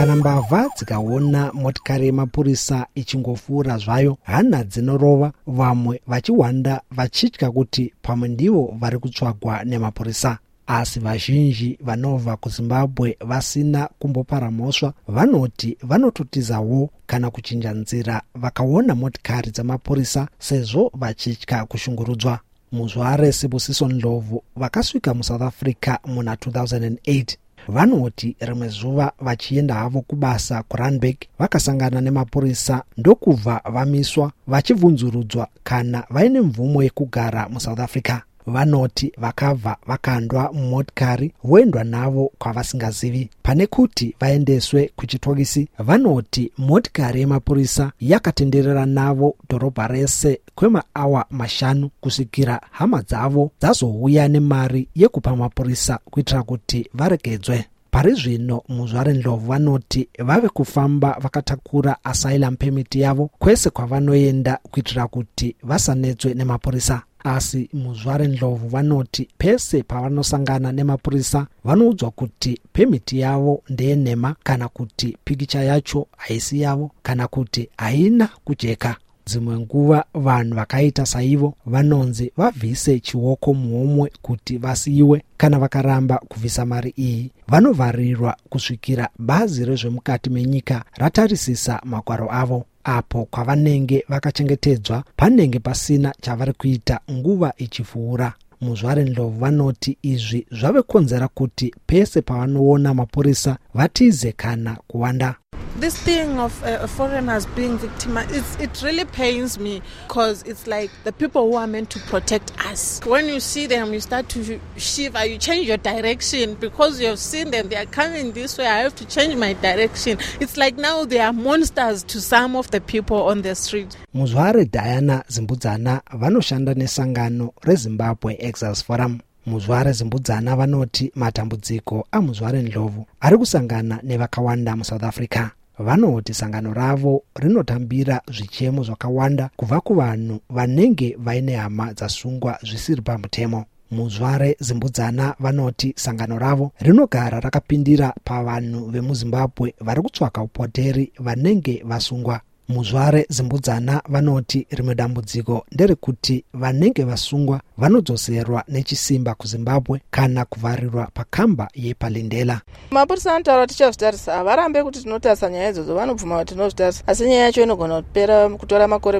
Kana mbavha dzikaona motikari yemapurisa ichingofura zvayo, hana dzinorova, vamwe vachiwanda vachitya kuti pamwe ndivo vari kutsvagwa nemapurisa. Asi vazhinji vanobva kuZimbabwe vasina kumbopara mhosva vanoti vanototizawo kana kuchinja nzira vakaona motikari dzamapurisa sezvo vachitya kushungurudzwa. Muzvare Sibusiso Ndlovu vakasvika muSouth Africa muna 2008. Vanoti rimwe zuva vachienda havo kubasa kuRandburg vakasangana nemapurisa ndokubva vamiswa vachibvunzurudzwa kana vaine mvumo yekugara muSouth Africa. Vanoti vakabva vakandwa mumotikari voendwa navo kwavasingazivi. Pane kuti vaendeswe kuchitokisi, vanoti motikari yemapurisa yakatenderera navo dhorobha rese kwemaawa 5 kusvikira hama dzavo dzazouya nemari yekupa mapurisa kuitira kuti varegedzwe. Pari zvino Muzvare Ndlovu vanoti vave kufamba vakatakura asylum permit yavo kwese kwavanoenda kuitira kuti vasanetswe nemapurisa. Asi Muzvare Ndlovu vanoti pese pavanosangana nemapurisa vanoudzwa kuti pemiti yavo ndeyenhema kana kuti pikicha yacho haisi yavo kana kuti haina kujeka. Dzimwe nguva vanhu vakaita saivo vanonzi vabvise chiwoko muhomwe kuti vasiyiwe. Kana vakaramba kubvisa mari iyi vanovharirwa kusvikira bazi rezvemukati menyika ratarisisa magwaro avo. Apo kwavanenge vakachengetedzwa panenge pasina chavari kuita nguva ichipfuura. Muzvare Ndlovu vanoti izvi zvave konzera kuti pese pavanoona mapurisa vatize kana kuwanda. This thing of foreigners being victimized, it really pains me because it's like the people who are meant to protect us. When you see them, you start to shiver, you change your direction because you have seen them, they are coming this way, I have to change my direction. It's like now they are monsters to some of the people on the street. Muzvare Diana Zimbudzana vanoshanda nesangano reZimbabwe Exiles Forum. Muzvare Zimbudzana vanoti matambudziko aMuzvare Ndlovu ari kusangana nevakawanda muSouth Africa. Vanoti sangano ravo rinotambira zvichemo zvakawanda kubva kuvanhu vanenge vaine hama dzasungwa zvisiri pamutemo. Muzvare Zimbudzana vanoti sangano ravo rinogara rakapindira pavanhu vemuZimbabwe vari kutsvaka upoteri vanenge vasungwa. Muzvare Zimbudzana vanoti rimwe dambudziko nderekuti vanenge vasungwa vanodzoserwa nechisimba kuZimbabwe kana kuvharirwa pakamba yePalindela. Mapurisa anotaura tichazvitarisa, havarambe kuti tinotarisa nyaya idzodzo, vanobvuma kuti tinozvitarisa, asi nyaya yacho inogona kupera kutora makore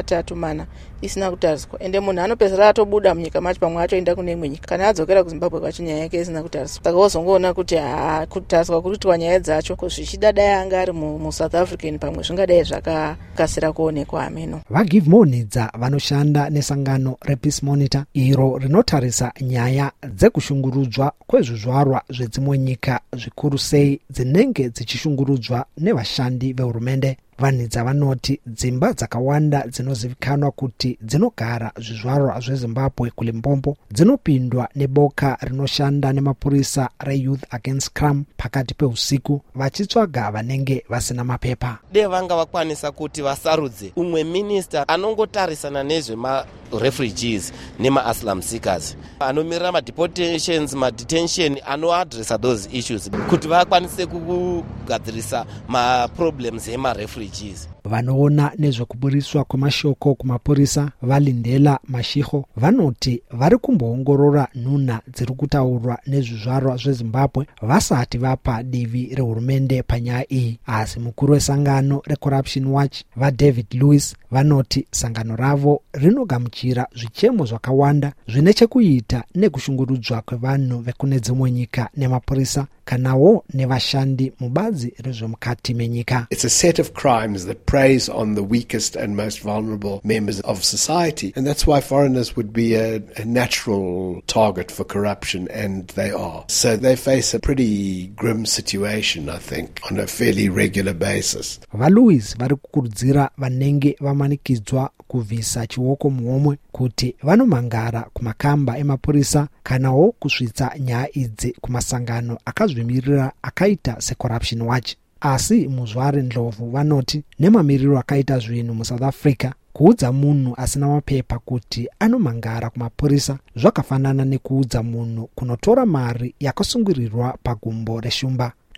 2-3 isina kutariswa, ende munhu anopedzisira atobuda munyika macho pamwe acho enda kune imwe nyika kana adzokera kuZimbabwe kwacho nyaya yake isina kutariswa. Saka wozongoona kuti kutariswa kuitwa nyaya dzacho zvichida dai anga ari muSouth African pamwe zvingadai zvakakasira kuonekwa ameno. VaGive Monidza vanoshanda nesangano rePeace Monitor iro rinotarisa nyaya dzekushungurudzwa kwezvizvarwa zvedzimwe nyika zvikuru sei dzinenge dzichishungurudzwa nevashandi vehurumende. Vanidza vanoti dzimba dzakawanda dzinozivikanwa kuti dzinogara zvizvarwa zveZimbabwe kuLimpopo dzinopindwa neboka rinoshanda nemapurisa reYouth Against Crime pakati peusiku vachitsvaga vanenge vasina mapepa. Vanga vakwanisa kuti vasarudze umwe minister anongotarisana nezvema-refugees nema-asylum seekers, anomirira ma-deportations, ma-detention, anoadressa those issues kuti vakwanise kugadzirisa ma-problems ema-refugees. Vanoona nezvekuburiswa kwemashoko kumapurisa vaLindela Mashiho vanoti vari kumboongorora nhunha dziri kutaurwa nezvizvarwa zveZimbabwe vasati vapa divi rehurumende panyaya iyi. Asi mukuru wesangano reCorruption Watch vaDavid Lewis vanoti sangano ravo rinogamuchira zvichemo zvakawanda zvine chekuita nekushungurudzwa kwevanhu vekune dzimwe nyika nemapurisa kanawo nevashandi mubazi rezvemukati menyika. It's a set of crimes that preys on the weakest and most vulnerable members of society, and that's why foreigners would be a natural target for corruption, and they are. So they face a pretty grim situation, I think, on a fairly regular basis. VaLewis vari kukurudzira vanenge vamanikidzwa kubvisa chiwoko muhomwe kuti vanomangara kumakamba emapurisa kanawo kusvitsa nyaya idzi kumasangano akazvimirira akaita seCorruption Watch. Asi Muzvare Ndlovu vanoti nemamiriro akaita zvinhu muSouth Africa, kuudza munhu asina mapepa kuti anomangara kumapurisa zvakafanana nekuudza munhu kunotora mari yakasungirirwa pagumbo reshumba.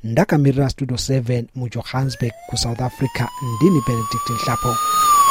ndakamirira studio 7 mu Johannesburg ku South Africa ndini Benedict Nhlapo.